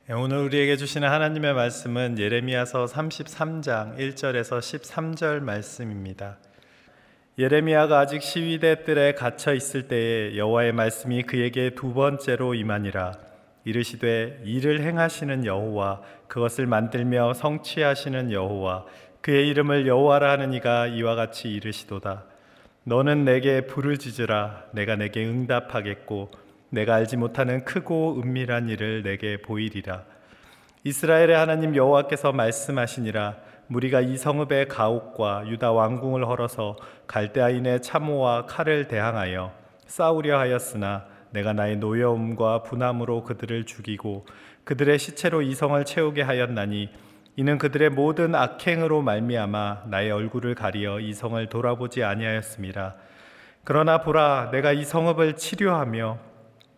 오늘 우리에게 주시는 하나님의 말씀은 예레미야서 33장 1절에서 13절 말씀입니다. 예레미야가 아직 시위대 뜰에 갇혀 있을 때에 여호와의 말씀이 그에게 두 번째로 임하니라. 이르시되 이를 행하시는 여호와, 그것을 만들며 성취하시는 여호와, 그의 이름을 여호와라 하는 이가 이와 같이 이르시도다. 너는 내게 부르짖으라. 내가 내게 응답하겠고 내가 알지 못하는 크고 은밀한 일을 내게 보이리라. 이스라엘의 하나님 여호와께서 말씀하시니라. 무리가 이 성읍의 가옥과 유다 왕궁을 헐어서 갈대아인의 참호와 칼을 대항하여 싸우려 하였으나 내가 나의 노여움과 분함으로 그들을 죽이고 그들의 시체로 이 성을 채우게 하였나니 이는 그들의 모든 악행으로 말미암아 나의 얼굴을 가리어 이 성을 돌아보지 아니하였음이라. 그러나 보라, 내가 이 성읍을 치료하며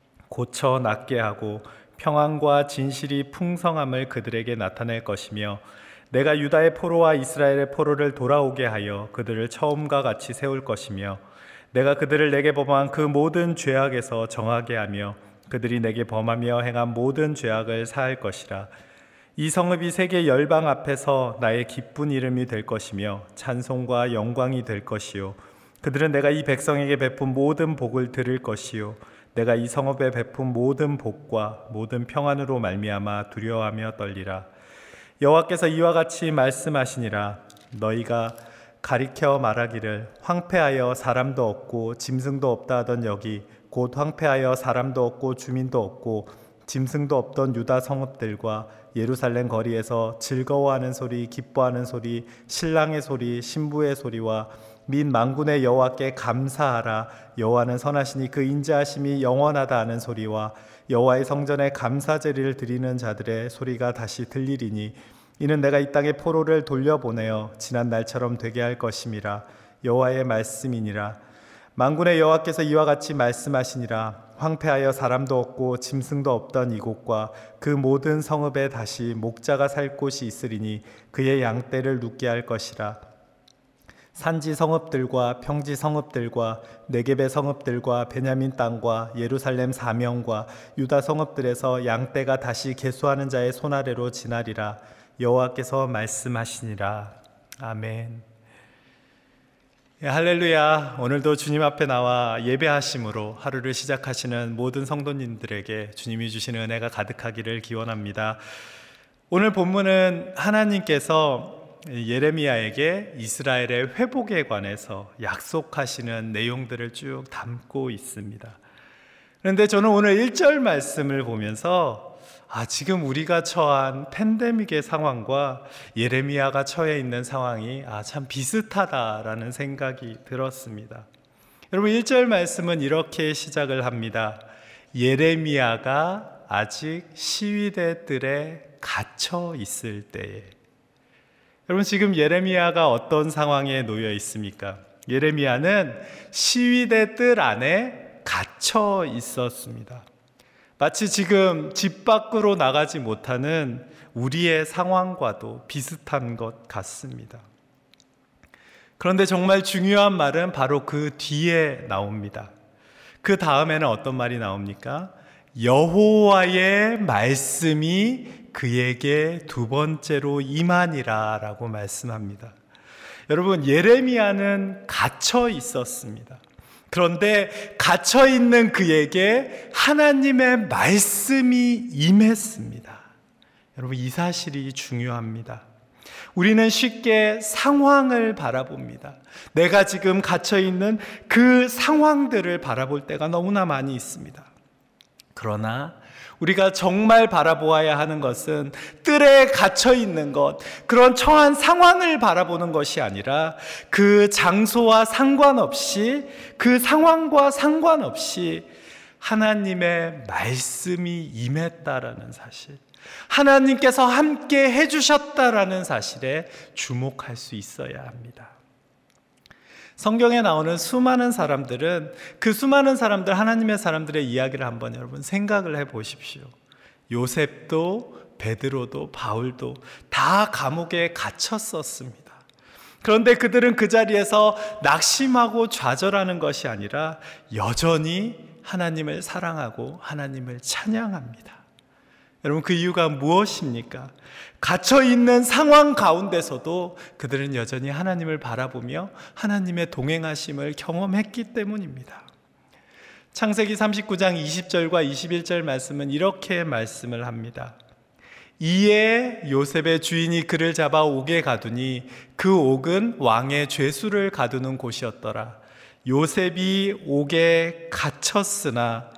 고쳐 낫게 하고 평안과 진실이 풍성함을 그들에게 나타낼 것이며 내가 유다의 포로와 이스라엘의 포로를 돌아오게 하여 그들을 처음과 같이 세울 것이며 내가 그들을 내게 범한 그 모든 죄악에서 정하게 하며 그들이 내게 범하며 행한 모든 죄악을 사할 것이라. 이 성읍이 세계 열방 앞에서 나의 기쁜 이름이 될 것이며 찬송과 영광이 될 것이요 그들은 내가 이 백성에게 베푼 모든 복을 들을 것이요 내가 이 성읍에 베푼 모든 복과 모든 평안으로 말미암아 두려워하며 떨리라. 여호와께서 이와 같이 말씀하시니라. 너희가 가리켜 말하기를 황폐하여 사람도 없고 짐승도 없다 하던 여기 곧 황폐하여 사람도 없고 주민도 없고 짐승도 없던 유다 성읍들과 예루살렘 거리에서 즐거워하는 소리, 기뻐하는 소리, 신랑의 소리, 신부의 소리와 및 만군의 여호와께 감사하라. 여호와는 선하시니 그 인자하심이 영원하다 하는 소리와 여호와의 성전에 감사 제리를 드리는 자들의 소리가 다시 들리리니 이는 내가 이 땅에 포로를 돌려보내어 지난 날처럼 되게 할 것임이라. 여호와의 말씀이니라. 만군의 여호와께서 이와 같이 말씀하시니라. 황폐하여 사람도 없고 짐승도 없던 이곳과 그 모든 성읍에 다시 목자가 살 곳이 있으리니 그의 양떼를 눕게 할 것이라. 산지 성읍들과 평지 성읍들과 네겝의 성읍들과 베냐민 땅과 예루살렘 사명과 유다 성읍들에서 양떼가 다시 계수하는 자의 손아래로 지나리라. 여호와께서 말씀하시니라. 아멘. 할렐루야. 오늘도 주님 앞에 나와 예배하심으로 하루를 시작하시는 모든 성도님들에게 주님이 주시는 은혜가 가득하기를 기원합니다. 오늘 본문은 하나님께서 예레미야에게 이스라엘의 회복에 관해서 약속하시는 내용들을 쭉 담고 있습니다. 그런데 저는 오늘 1절 말씀을 보면서 지금 우리가 처한 팬데믹의 상황과 예레미야가 처해 있는 상황이 참 비슷하다라는 생각이 들었습니다. 여러분, 1절 말씀은 이렇게 시작을 합니다. 예레미야가 아직 시위대 뜰에 갇혀 있을 때에. 여러분, 지금 예레미야가 어떤 상황에 놓여 있습니까? 예레미야는 시위대 뜰 안에 갇혀 있었습니다. 마치 지금 집 밖으로 나가지 못하는 우리의 상황과도 비슷한 것 같습니다. 그런데 정말 중요한 말은 바로 그 뒤에 나옵니다. 그 다음에는 어떤 말이 나옵니까? 여호와의 말씀이 그에게 두 번째로 임하니라 라고 말씀합니다. 여러분, 예레미야는 갇혀 있었습니다. 그런데 갇혀 있는 그에게 하나님의 말씀이 임했습니다. 여러분, 이 사실이 중요합니다. 우리는 쉽게 상황을 바라봅니다. 내가 지금 갇혀 있는 그 상황들을 바라볼 때가 너무나 많이 있습니다. 그러나 우리가 정말 바라보아야 하는 것은 뜰에 갇혀 있는 것, 그런 처한 상황을 바라보는 것이 아니라 그 장소와 상관없이, 그 상황과 상관없이 하나님의 말씀이 임했다라는 사실, 하나님께서 함께 해주셨다라는 사실에 주목할 수 있어야 합니다. 성경에 나오는 수많은 사람들은 그 수많은 사람들, 하나님의 사람들의 이야기를 한번 여러분 생각을 해보십시오. 요셉도 베드로도 바울도 다 감옥에 갇혔었습니다. 그런데 그들은 그 자리에서 낙심하고 좌절하는 것이 아니라 여전히 하나님을 사랑하고 하나님을 찬양합니다. 여러분, 그 이유가 무엇입니까? 갇혀있는 상황 가운데서도 그들은 여전히 하나님을 바라보며 하나님의 동행하심을 경험했기 때문입니다. 창세기 39장 20절과 21절 말씀은 이렇게 말씀을 합니다. 이에 요셉의 주인이 그를 잡아 옥에 가두니 그 옥은 왕의 죄수를 가두는 곳이었더라. 요셉이 옥에 갇혔으나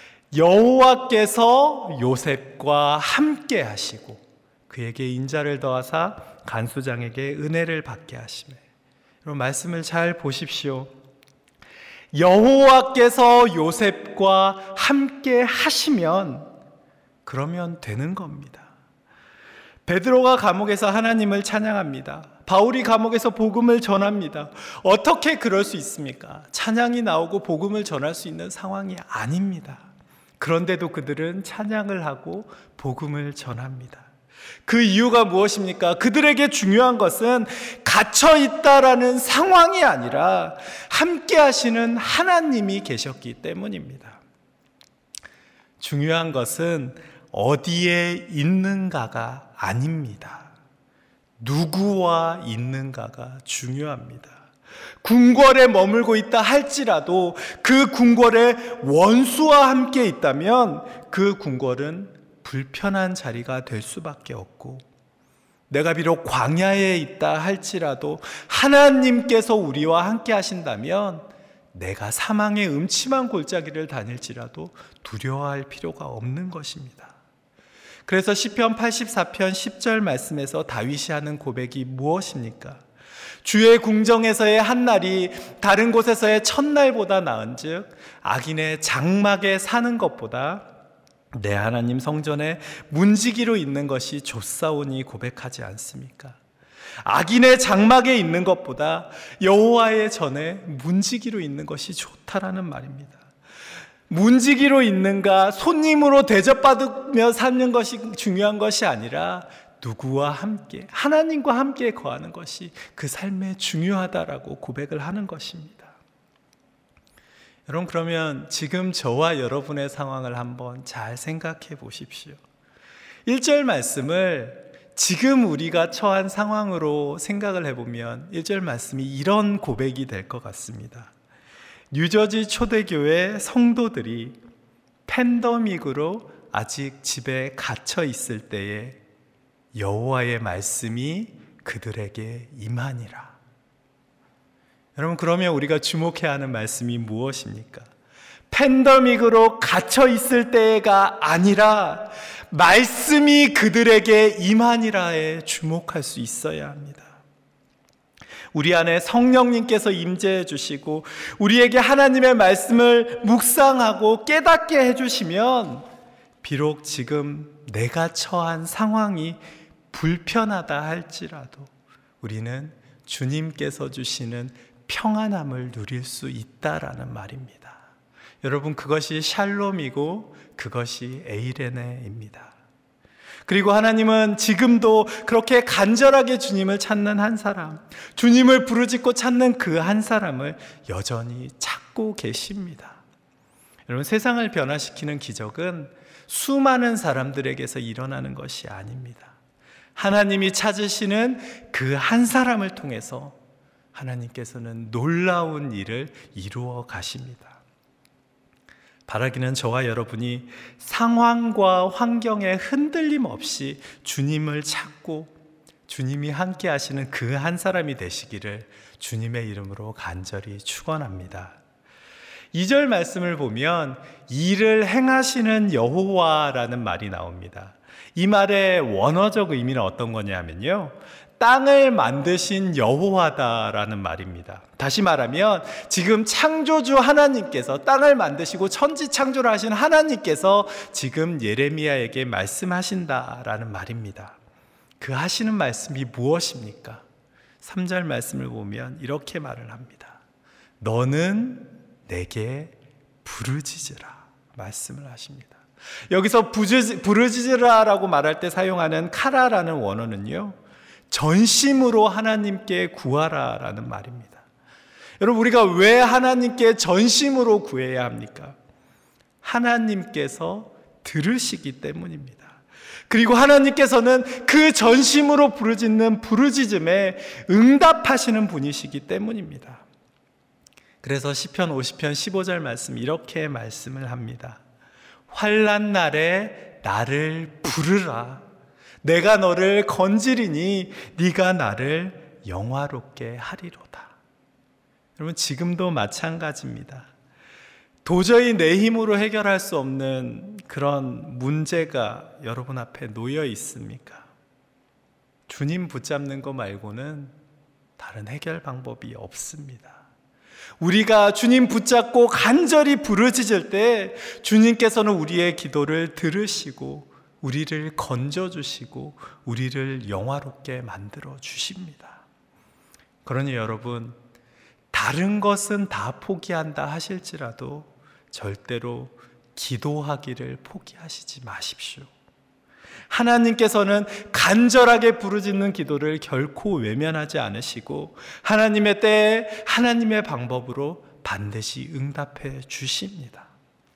여호와께서 요셉과 함께 하시고 그에게 인자를 더하사 간수장에게 은혜를 받게 하시매. 여러분, 말씀을 잘 보십시오. 여호와께서 요셉과 함께 하시면 그러면 되는 겁니다. 베드로가 감옥에서 하나님을 찬양합니다. 바울이 감옥에서 복음을 전합니다. 어떻게 그럴 수 있습니까? 찬양이 나오고 복음을 전할 수 있는 상황이 아닙니다. 그런데도 그들은 찬양을 하고 복음을 전합니다. 그 이유가 무엇입니까? 그들에게 중요한 것은 갇혀 있다라는 상황이 아니라 함께 하시는 하나님이 계셨기 때문입니다. 중요한 것은 어디에 있는가가 아닙니다. 누구와 있는가가 중요합니다. 궁궐에 머물고 있다 할지라도 그 궁궐에 원수와 함께 있다면 그 궁궐은 불편한 자리가 될 수밖에 없고, 내가 비록 광야에 있다 할지라도 하나님께서 우리와 함께 하신다면 내가 사망의 음침한 골짜기를 다닐지라도 두려워할 필요가 없는 것입니다. 그래서 시편 84편 10절 말씀에서 다윗이 하는 고백이 무엇입니까? 주의 궁정에서의 한 날이 다른 곳에서의 첫날보다 나은즉 악인의 장막에 사는 것보다 내 하나님 성전에 문지기로 있는 것이 좋사오니 고백하지 않습니까? 악인의 장막에 있는 것보다 여호와의 전에 문지기로 있는 것이 좋다라는 말입니다. 문지기로 있는가, 손님으로 대접받으며 사는 것이 중요한 것이 아니라 누구와 함께, 하나님과 함께 거하는 것이 그 삶에 중요하다라고 고백을 하는 것입니다. 여러분, 그러면 지금 저와 여러분의 상황을 한번 잘 생각해 보십시오. 1절 말씀을 지금 우리가 처한 상황으로 생각을 해보면 1절 말씀이 이런 고백이 될 것 같습니다. 뉴저지 초대교회 성도들이 팬데믹으로 아직 집에 갇혀 있을 때에 여호와의 말씀이 그들에게 임하니라. 여러분, 그러면 우리가 주목해야 하는 말씀이 무엇입니까? 팬데믹으로 갇혀 있을 때가 아니라 말씀이 그들에게 임하니라에 주목할 수 있어야 합니다. 우리 안에 성령님께서 임재해 주시고 우리에게 하나님의 말씀을 묵상하고 깨닫게 해주시면 비록 지금 내가 처한 상황이 불편하다 할지라도 우리는 주님께서 주시는 평안함을 누릴 수 있다라는 말입니다. 여러분, 그것이 샬롬이고 그것이 에이레네입니다. 그리고 하나님은 지금도 그렇게 간절하게 주님을 찾는 한 사람, 주님을 부르짖고 찾는 그 한 사람을 여전히 찾고 계십니다. 여러분, 세상을 변화시키는 기적은 수많은 사람들에게서 일어나는 것이 아닙니다. 하나님이 찾으시는 그 한 사람을 통해서 하나님께서는 놀라운 일을 이루어 가십니다. 바라기는 저와 여러분이 상황과 환경에 흔들림 없이 주님을 찾고 주님이 함께 하시는 그 한 사람이 되시기를 주님의 이름으로 간절히 축원합니다. 2절 말씀을 보면 일을 행하시는 여호와라는 말이 나옵니다. 이 말의 원어적 의미는 어떤 거냐면요, 땅을 만드신 여호와다라는 말입니다. 다시 말하면 지금 창조주 하나님께서 땅을 만드시고 천지 창조를 하신 하나님께서 지금 예레미야에게 말씀하신다라는 말입니다. 그 하시는 말씀이 무엇입니까? 3절 말씀을 보면 이렇게 말을 합니다. 너는 내게 부르짖으라 말씀을 하십니다. 여기서 부르짖으라라고 말할 때 사용하는 카라라는 원어는요, 전심으로 하나님께 구하라라는 말입니다. 여러분, 우리가 왜 하나님께 전심으로 구해야 합니까? 하나님께서 들으시기 때문입니다. 그리고 하나님께서는 그 전심으로 부르짖는 부르짖음에 응답하시는 분이시기 때문입니다. 그래서 시편 50편 15절 말씀 이렇게 말씀을 합니다. 환난 날에 나를 부르라. 내가 너를 건지리니 네가 나를 영화롭게 하리로다. 여러분, 지금도 마찬가지입니다. 도저히 내 힘으로 해결할 수 없는 그런 문제가 여러분 앞에 놓여 있습니까? 주님 붙잡는 거 말고는 다른 해결 방법이 없습니다. 우리가 주님 붙잡고 간절히 부르짖을 때 주님께서는 우리의 기도를 들으시고 우리를 건져주시고 우리를 영화롭게 만들어 주십니다. 그러니 여러분, 다른 것은 다 포기한다 하실지라도 절대로 기도하기를 포기하시지 마십시오. 하나님께서는 간절하게 부르짖는 기도를 결코 외면하지 않으시고 하나님의 때에 하나님의 방법으로 반드시 응답해 주십니다.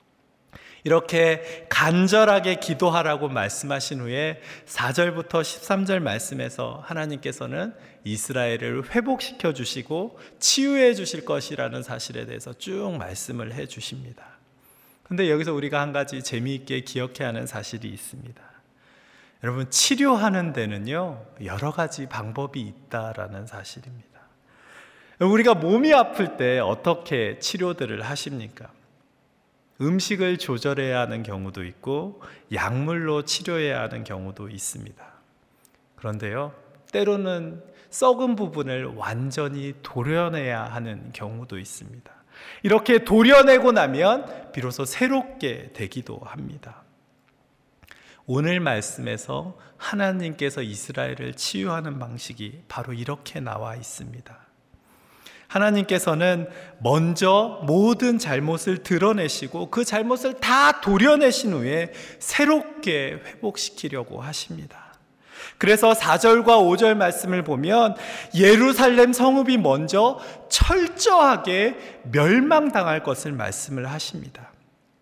이렇게 간절하게 기도하라고 말씀하신 후에 4절부터 13절 말씀에서 하나님께서는 이스라엘을 회복시켜 주시고 치유해 주실 것이라는 사실에 대해서 쭉 말씀을 해 주십니다. 그런데 여기서 우리가 한 가지 재미있게 기억해야 하는 사실이 있습니다. 여러분, 치료하는 데는요 여러 가지 방법이 있다라는 사실입니다. 우리가 몸이 아플 때 어떻게 치료들을 하십니까? 음식을 조절해야 하는 경우도 있고 약물로 치료해야 하는 경우도 있습니다. 그런데요, 때로는 썩은 부분을 완전히 도려내야 하는 경우도 있습니다. 이렇게 도려내고 나면 비로소 새롭게 되기도 합니다. 오늘 말씀에서 하나님께서 이스라엘을 치유하는 방식이 바로 이렇게 나와 있습니다. 하나님께서는 먼저 모든 잘못을 드러내시고 그 잘못을 다 도려내신 후에 새롭게 회복시키려고 하십니다. 그래서 4절과 5절 말씀을 보면 예루살렘 성읍이 먼저 철저하게 멸망당할 것을 말씀을 하십니다.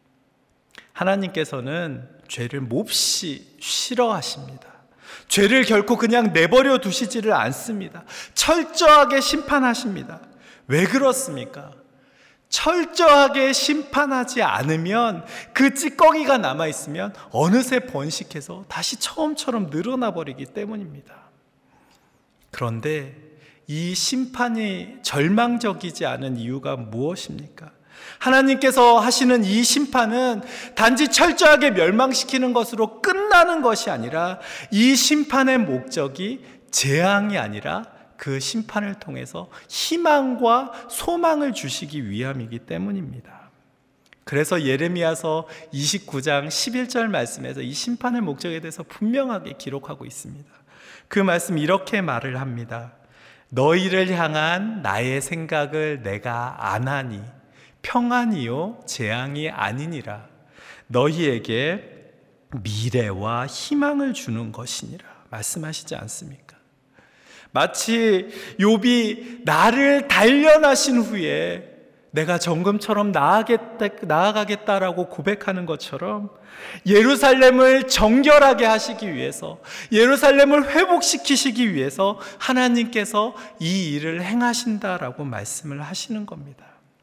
하나님께서는 죄를 몹시 싫어하십니다. 죄를 결코 그냥 내버려 두시지를 않습니다. 철저하게 심판하십니다. 왜 그렇습니까? 철저하게 심판하지 않으면 그 찌꺼기가 남아있으면 어느새 번식해서 다시 처음처럼 늘어나 버리기 때문입니다. 그런데 이 심판이 절망적이지 않은 이유가 무엇입니까? 하나님께서 하시는 이 심판은 단지 철저하게 멸망시키는 것으로 끝나는 것이 아니라 이 심판의 목적이 재앙이 아니라 그 심판을 통해서 희망과 소망을 주시기 위함이기 때문입니다. 그래서 예레미야서 29장 11절 말씀에서 이 심판의 목적에 대해서 분명하게 기록하고 있습니다. 그 말씀 이렇게 말을 합니다. 너희를 향한 나의 생각을 내가 아나니 평안이요 재앙이 아니니라. 너희에게 미래와 희망을 주는 것이니라 말씀하시지 않습니까? 마치 욥이 나를 단련하신 후에 내가 정금처럼 나아가겠다라고 고백하는 것처럼 예루살렘을 정결하게 하시기 위해서, 예루살렘을 회복시키시기 위해서 하나님께서 이 일을 행하신다라고 말씀을 하시는 겁니다.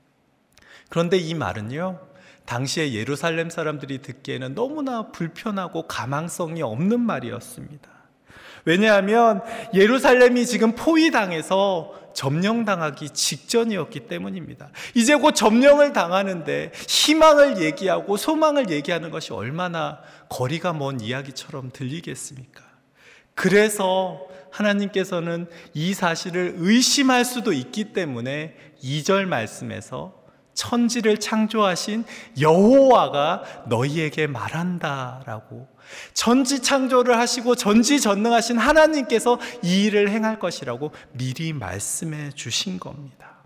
그런데 이 말은요, 당시에 예루살렘 사람들이 듣기에는 너무나 불편하고 가망성이 없는 말이었습니다. 왜냐하면 예루살렘이 지금 포위당해서 점령당하기 직전이었기 때문입니다. 이제 곧 점령을 당하는데 희망을 얘기하고 소망을 얘기하는 것이 얼마나 거리가 먼 이야기처럼 들리겠습니까? 그래서 하나님께서는 이 사실을 의심할 수도 있기 때문에 2절 말씀에서 천지를 창조하신 여호와가 너희에게 말한다라고, 전지 창조를 하시고 전지전능하신 하나님께서 이 일을 행할 것이라고 미리 말씀해 주신 겁니다.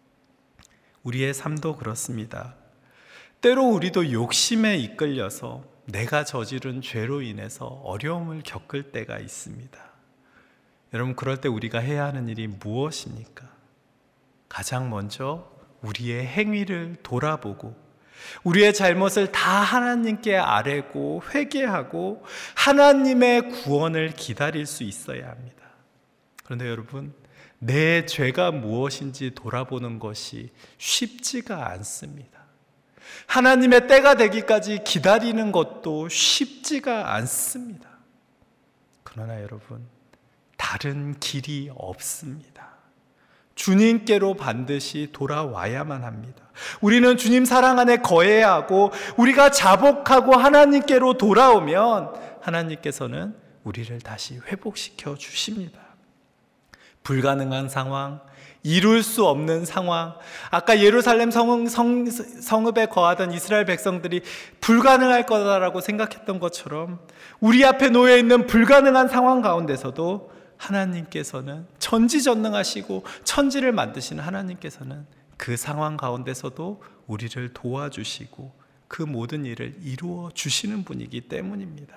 우리의 삶도 그렇습니다. 때로 우리도 욕심에 이끌려서 내가 저지른 죄로 인해서 어려움을 겪을 때가 있습니다. 여러분, 그럴 때 우리가 해야 하는 일이 무엇입니까? 가장 먼저 우리의 행위를 돌아보고 우리의 잘못을 다 하나님께 아뢰고 회개하고 하나님의 구원을 기다릴 수 있어야 합니다. 그런데 여러분, 내 죄가 무엇인지 돌아보는 것이 쉽지가 않습니다. 하나님의 때가 되기까지 기다리는 것도 쉽지가 않습니다. 그러나 여러분, 다른 길이 없습니다. 주님께로 반드시 돌아와야만 합니다. 우리는 주님 사랑 안에 거해야 하고, 우리가 자복하고 하나님께로 돌아오면 하나님께서는 우리를 다시 회복시켜 주십니다. 불가능한 상황, 이룰 수 없는 상황, 아까 예루살렘 성읍에 거하던 이스라엘 백성들이 불가능할 거다라고 생각했던 것처럼 우리 앞에 놓여 있는 불가능한 상황 가운데서도 하나님께서는 전지전능하시고 천지를 만드시는 하나님께서는 그 상황 가운데서도 우리를 도와주시고 그 모든 일을 이루어 주시는 분이기 때문입니다.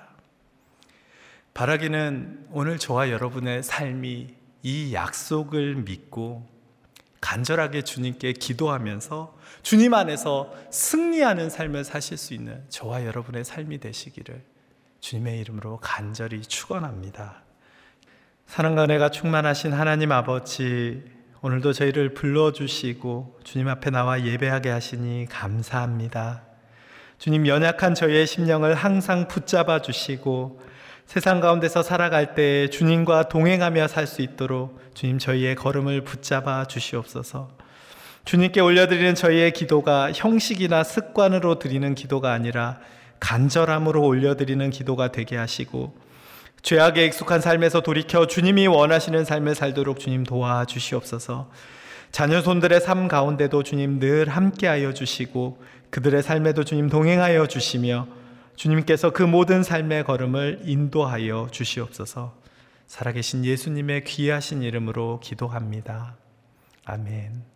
바라기는 오늘 저와 여러분의 삶이 이 약속을 믿고 간절하게 주님께 기도하면서 주님 안에서 승리하는 삶을 사실 수 있는 저와 여러분의 삶이 되시기를 주님의 이름으로 간절히 축원합니다. 사랑과 은혜가 충만하신 하나님 아버지, 오늘도 저희를 불러주시고 주님 앞에 나와 예배하게 하시니 감사합니다. 주님, 연약한 저희의 심령을 항상 붙잡아 주시고 세상 가운데서 살아갈 때 주님과 동행하며 살 수 있도록 주님, 저희의 걸음을 붙잡아 주시옵소서. 주님께 올려드리는 저희의 기도가 형식이나 습관으로 드리는 기도가 아니라 간절함으로 올려드리는 기도가 되게 하시고, 죄악에 익숙한 삶에서 돌이켜 주님이 원하시는 삶을 살도록 주님 도와주시옵소서. 자녀 손들의 삶 가운데도 주님 늘 함께하여 주시고 그들의 삶에도 주님 동행하여 주시며 주님께서 그 모든 삶의 걸음을 인도하여 주시옵소서. 살아계신 예수님의 귀하신 이름으로 기도합니다. 아멘.